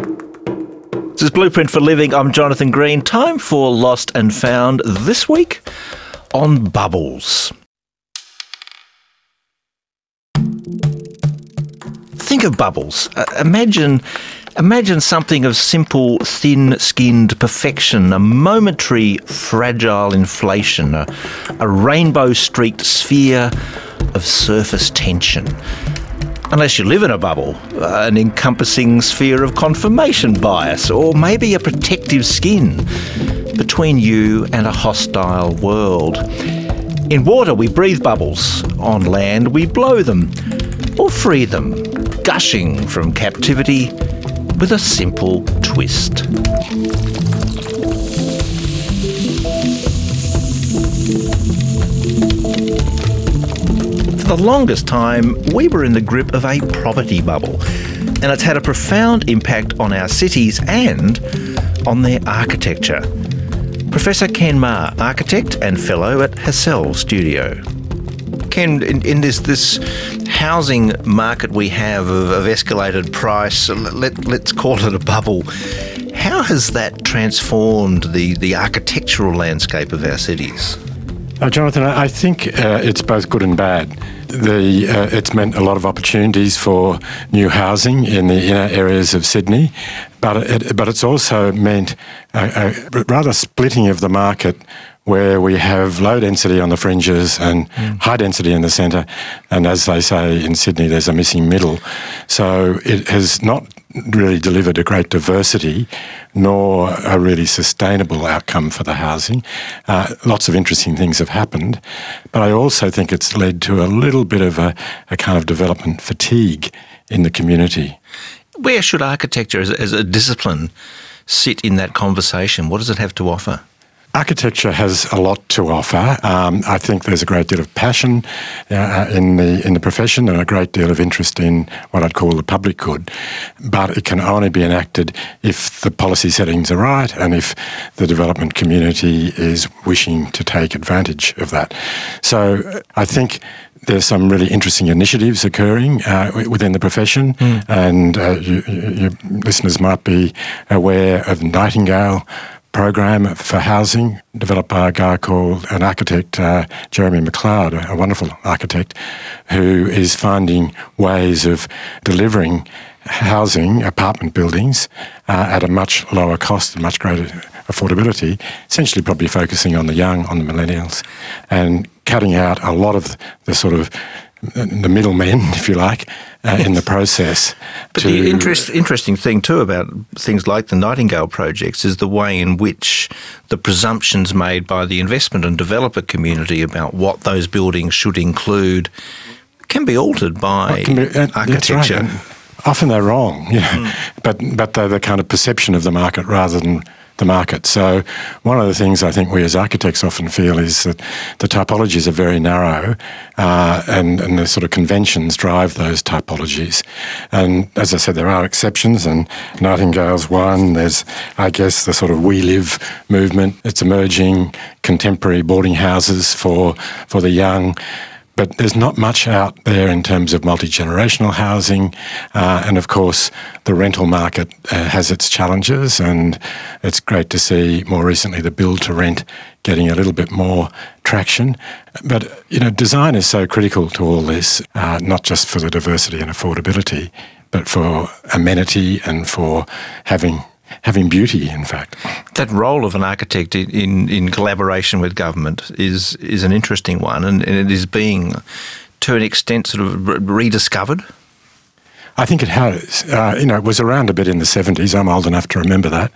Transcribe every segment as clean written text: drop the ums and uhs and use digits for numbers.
This is Blueprint for Living. I'm Jonathan Green. Time for Lost and Found this week on bubbles. Think of bubbles. Imagine something of simple, thin-skinned perfection, a momentary, fragile inflation, a rainbow-streaked sphere of surface tension. Unless you live in a bubble, an encompassing sphere of confirmation bias, or maybe a protective skin between you and a hostile world. In water, we breathe bubbles. On land, we blow them or free them, gushing from captivity with a simple twist. For the longest time, we were in the grip of a property bubble, and it's had a profound impact on our cities and on their architecture. Professor Ken Ma, architect and fellow at Hassell Studio. Ken, in this housing market we have of escalated price, let's call it a bubble, how has that transformed the architectural landscape of our cities? Jonathan, I think it's both good and bad. It's meant a lot of opportunities for new housing in the inner areas of Sydney, but it's also meant a rather splitting of the market, where we have low density on the fringes and high density in the centre, and as they say in Sydney, there's a missing middle. So it has not really delivered a great diversity nor a really sustainable outcome for the housing. Lots of interesting things have happened, but I also think it's led to a little bit of a kind of development fatigue in the community. Where should architecture as a discipline sit in that conversation? What does it have to offer? Architecture has a lot to offer. I think there's a great deal of passion in the profession and a great deal of interest in what I'd call the public good. But it can only be enacted if the policy settings are right and if the development community is wishing to take advantage of that. So I think there's some really interesting initiatives occurring within the profession, and your listeners might be aware of the Nightingale program for housing, developed by a guy called an architect, Jeremy McLeod, a wonderful architect, who is finding ways of delivering housing, apartment buildings, at a much lower cost and much greater affordability, essentially probably focusing on the young, on the millennials, and cutting out a lot of the sort of the middlemen, if you like, in the process. But the interesting thing too about things like the Nightingale projects is the way in which the presumptions made by the investment and developer community about what those buildings should include can be altered by architecture. That's right. Often they're wrong, but they're the kind of perception of the market rather than the market. So one of the things I think we as architects often feel is that the typologies are very narrow, and the sort of conventions drive those typologies. And as I said, there are exceptions, and Nightingale's one. There's, I guess, the sort of We Live movement. It's emerging, contemporary boarding houses for the young. But there's not much out there in terms of multi-generational housing, and of course the rental market has its challenges, and it's great to see more recently the build-to-rent getting a little bit more traction. But, design is so critical to all this, not just for the diversity and affordability, but for amenity and for having beauty, in fact. That role of an architect in collaboration with government is an interesting one, and it is being, to an extent, sort of rediscovered. I think it has. It was around a bit in the 70s. I'm old enough to remember that.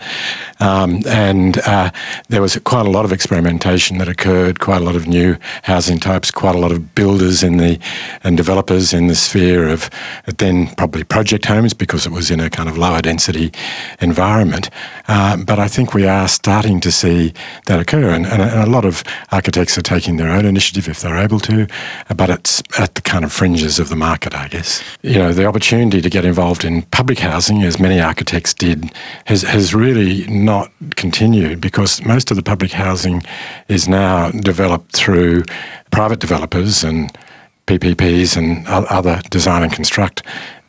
And there was quite a lot of experimentation that occurred, quite a lot of new housing types, quite a lot of builders and developers in the sphere of then probably project homes, because it was in a kind of lower density environment. But I think we are starting to see that occur. And a lot of architects are taking their own initiative if they're able to, but it's at the kind of fringes of the market, I guess. The opportunity to get involved in public housing, as many architects did, has really not continued, because most of the public housing is now developed through private developers and PPPs and other design and construct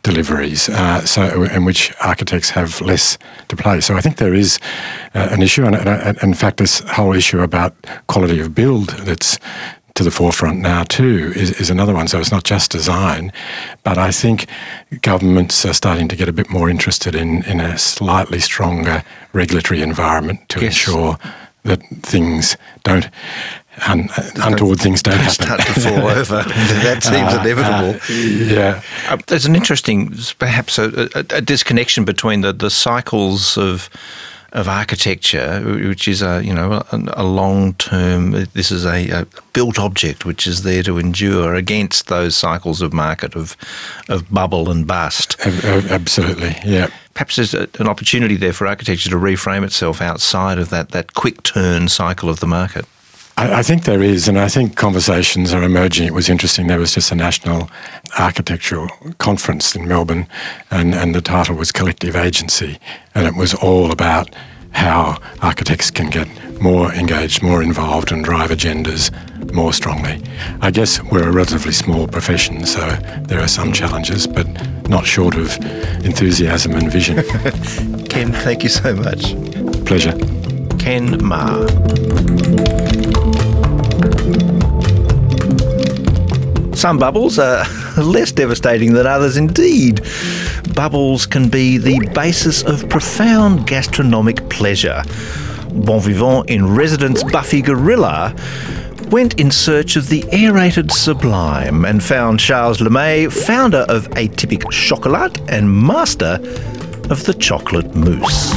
deliveries, in which architects have less to play. So I think there is an issue, and in fact this whole issue about quality of build that's to the forefront now too is another one. So it's not just design, but I think governments are starting to get a bit more interested in a slightly stronger regulatory environment to ensure that things don't untoward things don't happen. Start to fall over. That seems inevitable. Yeah. There's an interesting, perhaps a disconnection between the cycles of architecture, which is a long-term. This is a built object which is there to endure, against those cycles of market of bubble and bust. Absolutely, yeah. Perhaps there's an opportunity there for architecture to reframe itself outside of that quick turn cycle of the market. I think there is, and I think conversations are emerging. It was interesting, there was just a national architectural conference in Melbourne, and the title was Collective Agency, and it was all about how architects can get more engaged, more involved, and drive agendas more strongly. I guess we're a relatively small profession, so there are some challenges, but not short of enthusiasm and vision. Ken, thank you so much. Pleasure. Ken Ma. Some bubbles are less devastating than others indeed. Bubbles can be the basis of profound gastronomic pleasure. Bon vivant in residence Buffy Gorilla went in search of the aerated sublime and found Charles Lemay, founder of Atypique Chocolat and master of the chocolate mousse.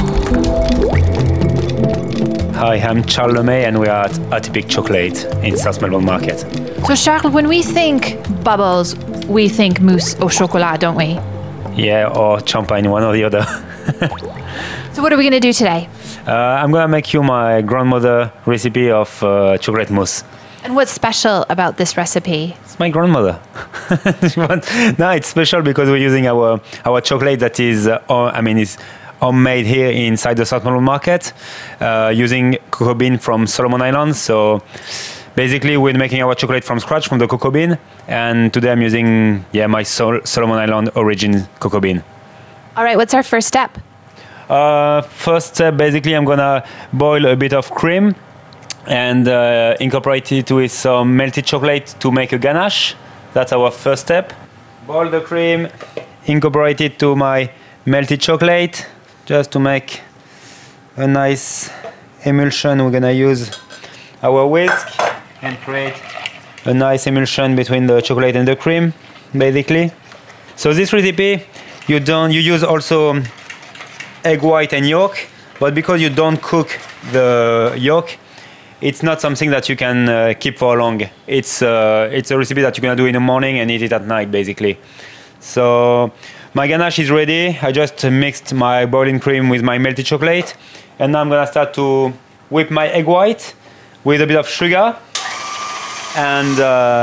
Hi, I'm Charles Lemay and we are at Atypique Chocolate in South Melbourne Market. So Charles, when we think bubbles, we think mousse au chocolat, don't we? Yeah, or champagne, one or the other. So what are we going to do today? I'm going to make you my grandmother recipe of chocolate mousse. And what's special about this recipe? It's my grandmother. No, it's special because we're using our chocolate that is homemade here inside the South Melbourne Market, using cocoa bean from Solomon Islands. So basically, we're making our chocolate from scratch from the cocoa bean, and today I'm using my Solomon Island origin cocoa bean. All right, what's our first step? First step, basically, I'm gonna boil a bit of cream and incorporate it with some melted chocolate to make a ganache. That's our first step. Boil the cream, incorporate it to my melted chocolate, just to make a nice emulsion. We're gonna use our whisk and create a nice emulsion between the chocolate and the cream, basically. So this recipe, you use also egg white and yolk, but because you don't cook the yolk, it's not something that you can keep for long. It's a recipe that you're gonna do in the morning and eat it at night, basically. So my ganache is ready. I just mixed my boiling cream with my melted chocolate, and now I'm gonna start to whip my egg white with a bit of sugar, and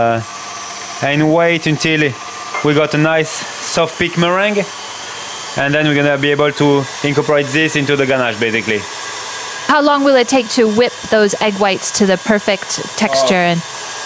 wait until we got a nice soft peak meringue, and then we're gonna be able to incorporate this into the ganache, basically. How long will it take to whip those egg whites to the perfect texture? And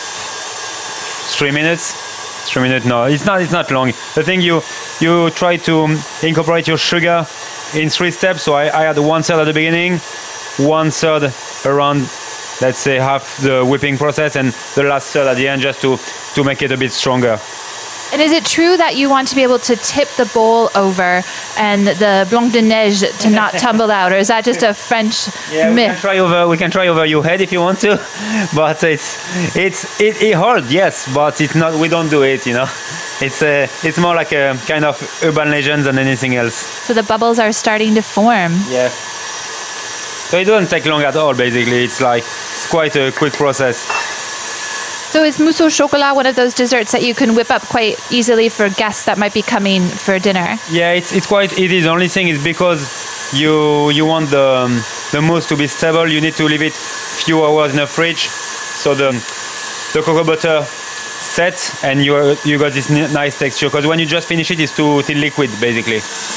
3 minutes. 3 minutes? No, it's not long. The thing you try to incorporate your sugar in 3 steps. So I had 1/3 at the beginning, 1/3 around, let's say, half the whipping process, and the last third at the end, just to make it a bit stronger. And is it true that you want to be able to tip the bowl over and the blanc de neige to not tumble out, or is that just a French myth? We can try over your head if you want to, but it's hard, yes, but it's not. We don't do it, you know. It's more like a kind of urban legend than anything else. So the bubbles are starting to form. Yeah. So it doesn't take long at all. Basically, it's quite a quick process. So is mousse au chocolat one of those desserts that you can whip up quite easily for guests that might be coming for dinner? Yeah, it's quite easy. The only thing is because you want the mousse to be stable, you need to leave it few hours in the fridge, so the cocoa butter sets and you got this nice texture. Because when you just finish it, it's too liquid, basically.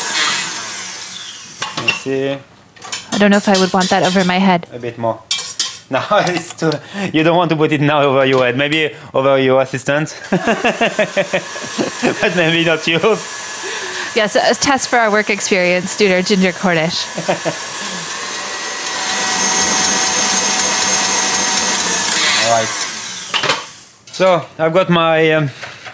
Let's see. I don't know if I would want that over my head. A bit more. No, it's too. You don't want to put it now over your head. Maybe over your assistant, but maybe not yours. Yes, a test for our work experience due to ginger Cornish. All right. So I've got my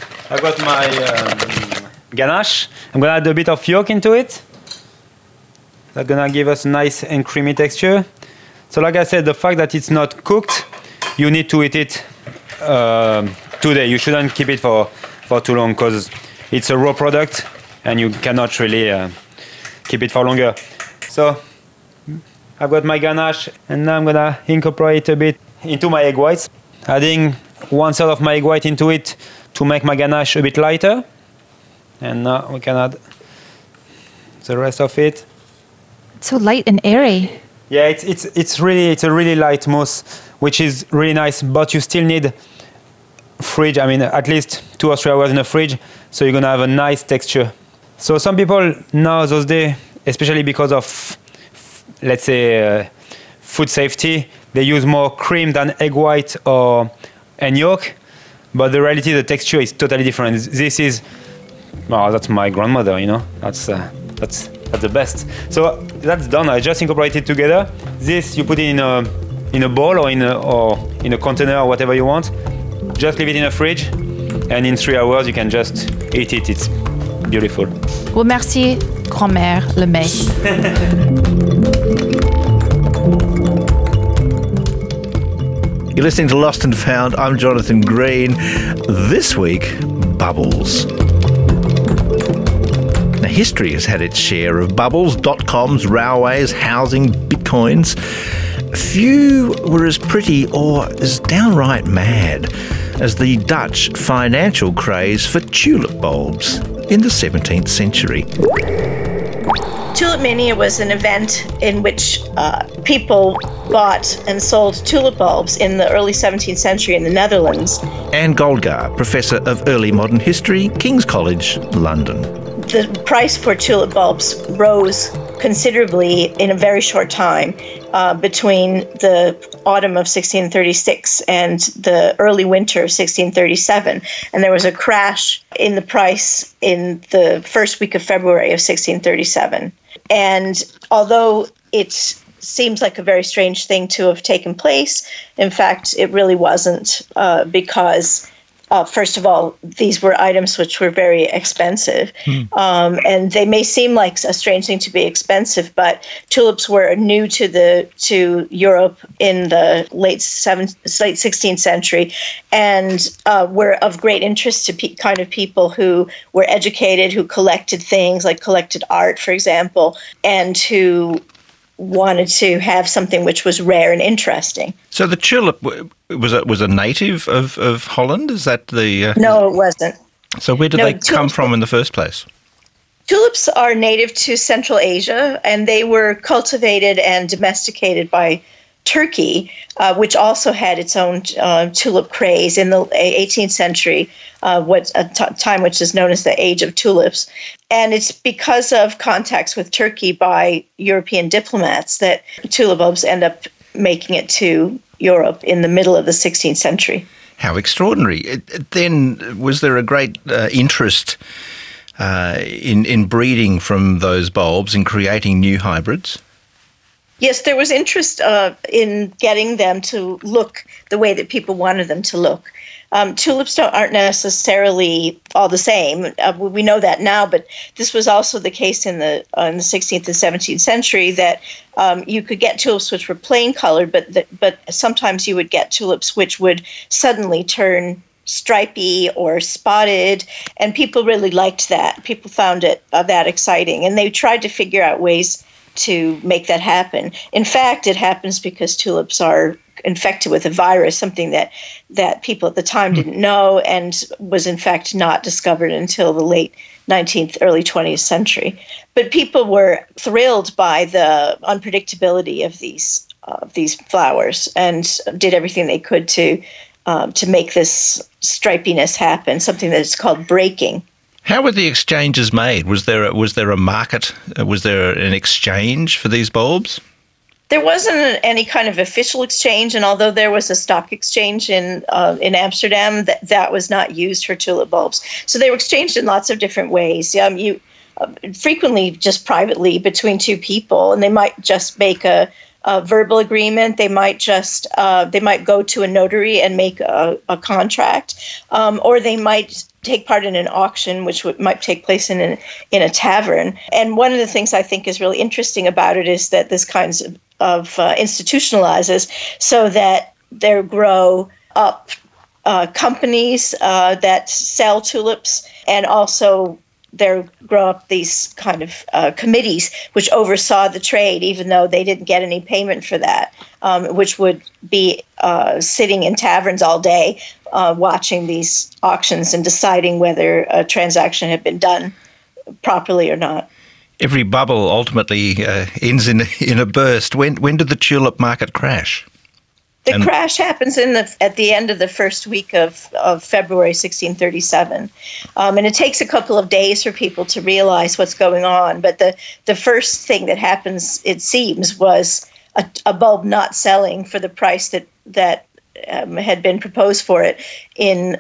ganache. I'm gonna add a bit of yolk into it. That's gonna give us a nice and creamy texture. So like I said, the fact that it's not cooked, you need to eat it today. You shouldn't keep it for too long because it's a raw product and you cannot really keep it for longer. So I've got my ganache and now I'm gonna incorporate a bit into my egg whites, adding 1/3 of my egg white into it to make my ganache a bit lighter. And now we can add the rest of it. So light and airy. Yeah, it's a really light mousse, which is really nice. But you still need fridge. I mean, at least 2 or 3 hours in the fridge, so you're gonna have a nice texture. So some people now those days, especially because of let's say food safety, they use more cream than egg white and yolk. But the reality, the texture is totally different. This is, well, that's my grandmother, you know. That's the best. So that's done. I just incorporate it together. This you put it in a bowl or in a container or whatever you want. Just leave it in the fridge, and in 3 hours you can just eat it. It's beautiful. Well, merci, grand-mère Lemay. You're listening to Lost and Found. I'm Jonathan Green. This week, bubbles. Now, history has had its share of bubbles, dot-coms, railways, housing, bitcoins. Few were as pretty or as downright mad as the Dutch financial craze for tulip bulbs in the 17th century. Tulip Mania was an event in which people bought and sold tulip bulbs in the early 17th century in the Netherlands. Anne Goldgar, Professor of Early Modern History, King's College, London. The price for tulip bulbs rose considerably in a very short time between the autumn of 1636 and the early winter of 1637. And there was a crash in the price in the first week of February of 1637. And although it seems like a very strange thing to have taken place, in fact, it really wasn't because first of all, these were items which were very expensive. And they may seem like a strange thing to be expensive, but tulips were new to Europe in the late 16th century and were of great interest to kind of people who were educated, who collected things, like collected art, for example, and who wanted to have something which was rare and interesting. So the tulip was a native of Holland? Is that the... No, it wasn't. So where did they come from in the first place? Tulips are native to Central Asia, and they were cultivated and domesticated by Turkey, which also had its own tulip craze in the 18th century, time which is known as the Age of Tulips. And it's because of contacts with Turkey by European diplomats that tulip bulbs end up making it to Europe in the middle of the 16th century. How extraordinary. Then was there a great interest in breeding from those bulbs and creating new hybrids? Yes, there was interest in getting them to look the way that people wanted them to look. Tulips aren't necessarily all the same. We know that now, but this was also the case in the 16th and 17th century that you could get tulips which were plain colored, but sometimes you would get tulips which would suddenly turn stripy or spotted, and people really liked that. People found it that exciting, and they tried to figure out ways to make that happen. In fact, it happens because tulips are infected with a virus, something that people at the time didn't know and was in fact not discovered until the late 19th, early 20th century. But people were thrilled by the unpredictability of these flowers and did everything they could to make this stripiness happen, something that is called breaking. How were the exchanges made? Was there a market? Was there an exchange for these bulbs? There wasn't any kind of official exchange, and although there was a stock exchange in Amsterdam, that was not used for tulip bulbs. So they were exchanged in lots of different ways. frequently just privately between two people, and they might just make a verbal agreement. They might just they might go to a notary and make a contract, or they might take part in an auction, which might take place in a tavern. And one of the things I think is really interesting about it is that this kinds of institutionalizes so that there grow up companies that sell tulips, and also there grow up these kind of committees which oversaw the trade, even though they didn't get any payment for that, which would be sitting in taverns all day watching these auctions and deciding whether a transaction had been done properly or not. Every bubble ultimately ends in a burst. When did the tulip market crash? The crash happens at the end of the first week of February 1637. And it takes a couple of days for people to realize what's going on. But the first thing that happens, it seems, was a bulb not selling for the price that had been proposed for it in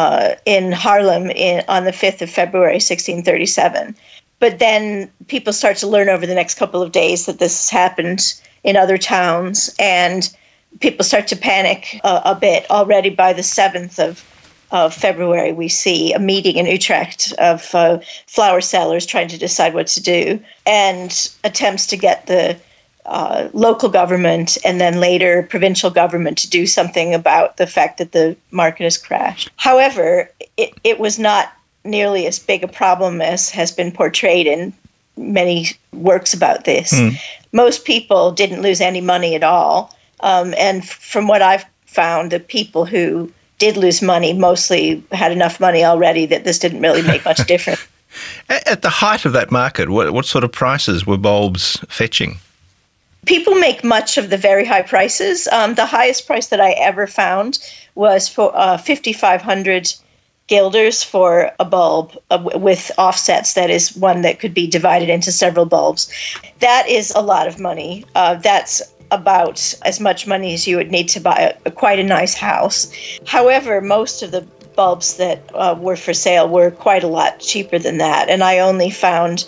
Haarlem on the 5th of February 1637. But then people start to learn over the next couple of days that this happened in other towns, and people start to panic a bit. Already by the 7th of February, we see a meeting in Utrecht of flower sellers trying to decide what to do, and attempts to get the local government and then later provincial government to do something about the fact that the market has crashed. However, it was not nearly as big a problem as has been portrayed in many works about this. Most people didn't lose any money at all. And from what I've found, the people who did lose money mostly had enough money already that this didn't really make much difference. At the height of that market, what sort of prices were bulbs fetching? People make much of the very high prices. The highest price that I ever found was for 5,500 guilders for a bulb with offsets. That is one that could be divided into several bulbs. That is a lot of money. That's about as much money as you would need to buy quite a nice house. However, most of the bulbs that were for sale were quite a lot cheaper than that, and I only found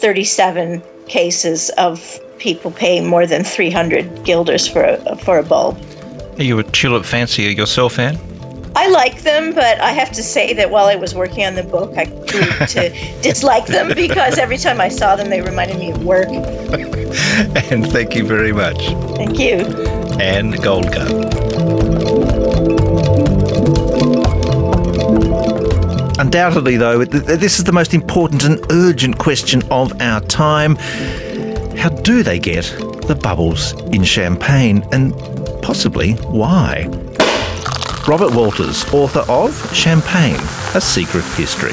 37 cases of people paying more than 300 guilders for a bulb. Are you a tulip fancier yourself, Anne? I like them, but I have to say that while I was working on the book, I grew to dislike them because every time I saw them, they reminded me of work. And thank you very much. Thank you. Anne Goldgar. Undoubtedly, though, this is the most important and urgent question of our time. How do they get the bubbles in champagne, and possibly why? Robert Walters, author of Champagne, A Secret History.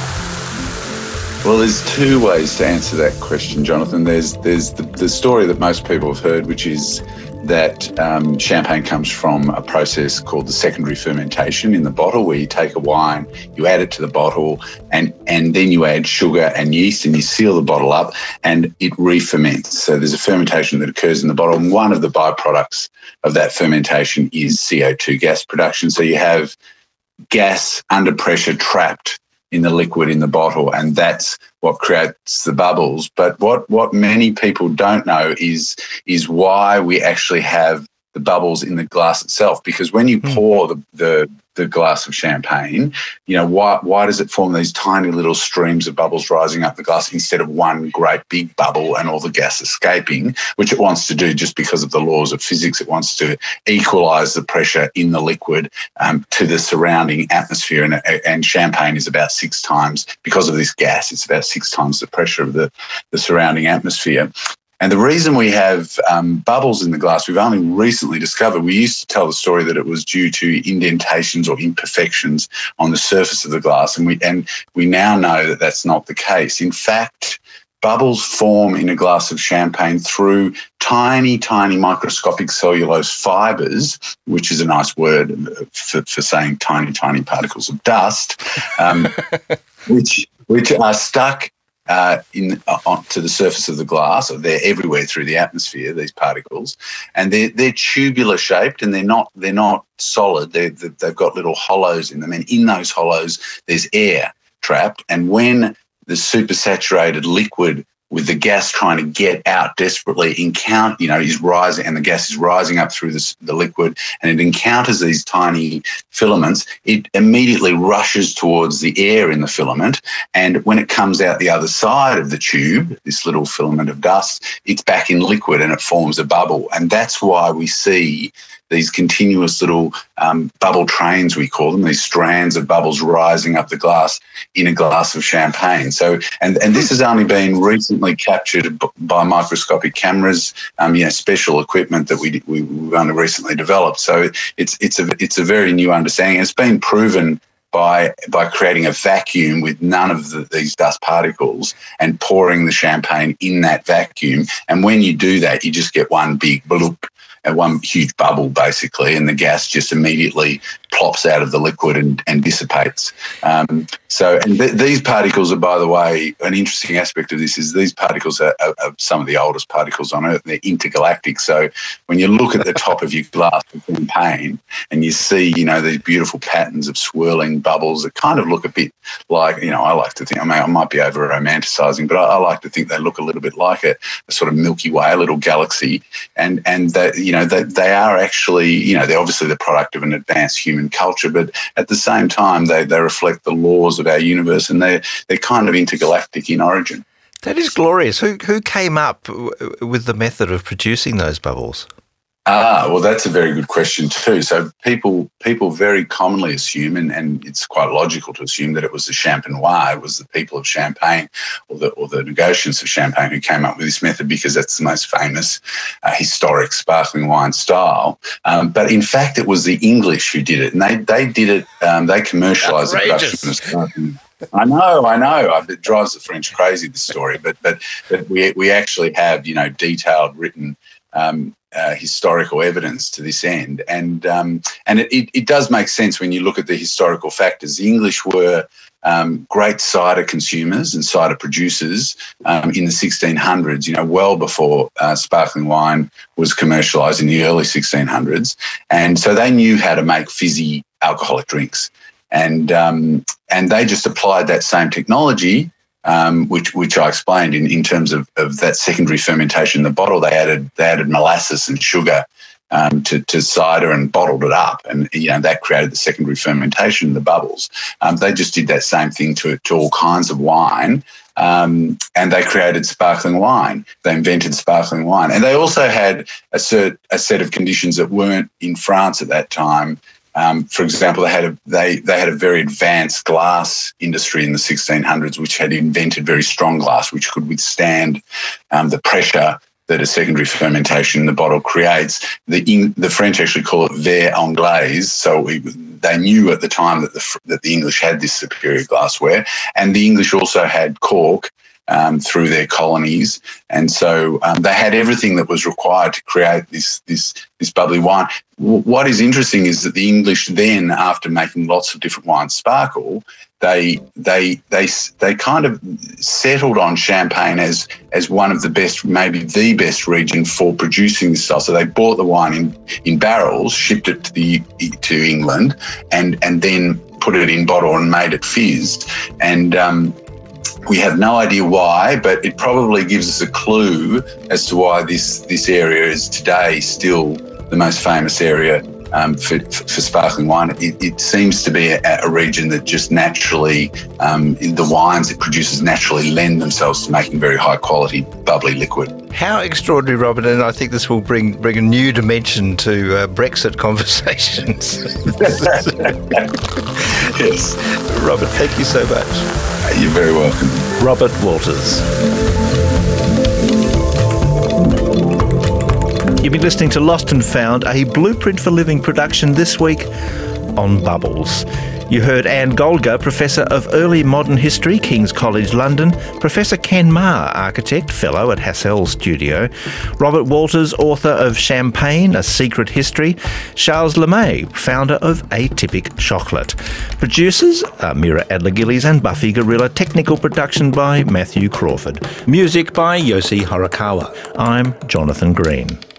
Well, there's two ways to answer that question, Jonathan. There's the story that most people have heard, which is that champagne comes from a process called the secondary fermentation in the bottle, where you take a wine, you add it to the bottle, and then you add sugar and yeast, and you seal the bottle up, and it re-ferments. So there's a fermentation that occurs in the bottle, and one of the byproducts of that fermentation is CO2 gas production. So you have gas under pressure trapped in the liquid in the bottle, and that's what creates the bubbles. But what many people don't know is why we actually have the bubbles in the glass itself. Because when you pour the glass of champagne, you know, why does it form these tiny little streams of bubbles rising up the glass instead of one great big bubble and all the gas escaping, which it wants to do just because of the laws of physics. It wants to equalise the pressure in the liquid to the surrounding atmosphere. And champagne is about 6 times, because of this gas, it's about 6 times the pressure of the surrounding atmosphere. And the reason we have bubbles in the glass, we've only recently discovered. We used to tell the story that it was due to indentations or imperfections on the surface of the glass, and we now know that that's not the case. In fact, bubbles form in a glass of champagne through tiny, tiny microscopic cellulose fibres, which is a nice word for saying tiny, tiny particles of dust, which are stuck to the surface of the glass. They're everywhere through the atmosphere, these particles, and they're tubular shaped, and they're not solid. They've got little hollows in them, and in those hollows there's air trapped. And when the supersaturated liquid with the gas trying to get out desperately, is rising, and the gas is rising up through the liquid, and it encounters these tiny filaments, it immediately rushes towards the air in the filament, and when it comes out the other side of the tube, this little filament of dust, it's back in liquid and it forms a bubble. And that's why we see these continuous little bubble trains, we call them, these strands of bubbles rising up the glass in a glass of champagne. So, and this has only been recently captured by microscopic cameras, special equipment that we've only recently developed. So it's a very new understanding. It's been proven by creating a vacuum with none of these dust particles and pouring the champagne in that vacuum. And when you do that, you just get one big bloop, one huge bubble basically, and the gas just immediately plops out of the liquid and dissipates. These particles are, by the way, an interesting aspect of this is these particles are some of the oldest particles on Earth. They're intergalactic. So when you look at the top of your glass of champagne and you see, these beautiful patterns of swirling bubbles that kind of look a bit like, I like to think, I might be over romanticising, but I like to think they look a little bit like a sort of Milky Way, a little galaxy, and that, they are actually, they're obviously the product of an advanced human culture, but at the same time, they reflect the laws of our universe, and they're kind of intergalactic in origin. That is glorious. Who came up with the method of producing those bubbles? Well, that's a very good question too. So people very commonly assume, and it's quite logical to assume, that it was the Champenois, it was the people of Champagne or the negotiants of Champagne who came up with this method, because that's the most famous historic sparkling wine style. But in fact, it was the English who did it, and they did it. They commercialised the production of sparkling. I know. It drives the French crazy, this story. But we actually have detailed written historical evidence to this end, and it does make sense when you look at the historical factors. The English were great cider consumers and cider producers in the 1600s, well before sparkling wine was commercialised in the early 1600s, and so they knew how to make fizzy alcoholic drinks, and they just applied that same technology. Which I explained in terms of that secondary fermentation in the bottle. They added molasses and sugar to cider and bottled it up, and that created the secondary fermentation, the bubbles. They just did that same thing to all kinds of wine, and they created sparkling wine. They invented sparkling wine, and they also had a set of conditions that weren't in France at that time. For example, they had a very advanced glass industry in the 1600s, which had invented very strong glass, which could withstand the pressure that a secondary fermentation in the bottle creates. The French actually call it verre anglaise. So they knew at the time that the English had this superior glassware, and the English also had cork through their colonies, and so they had everything that was required to create this bubbly wine. What is interesting is that the English then, after making lots of different wines sparkle, they kind of settled on Champagne as one of the best, maybe the best region for producing this style. So they bought the wine in barrels, shipped it to England, and then put it in bottle and made it fizzed. And we have no idea why, but it probably gives us a clue as to why this area is today still the most famous area for sparkling wine. It seems to be a region that just naturally, the wines it produces naturally lend themselves to making very high quality, bubbly liquid. How extraordinary, Robert, and I think this will bring a new dimension to Brexit conversations. Yes. Robert, thank you so much. You're very welcome. Robert Walters. You've been listening to Lost and Found, a Blueprint for Living production this week on Bubbles. You heard Anne Goldgar, Professor of Early Modern History, King's College London, Professor Ken Ma, Architect, Fellow at Hassell Studio, Robert Walters, author of Champagne, A Secret History, Charles Lemay, founder of Atypic Chocolate. Producers are Mira Adler-Gillies and Buffy Gorilla. Technical production by Matthew Crawford. Music by Yosi Horikawa. I'm Jonathan Green.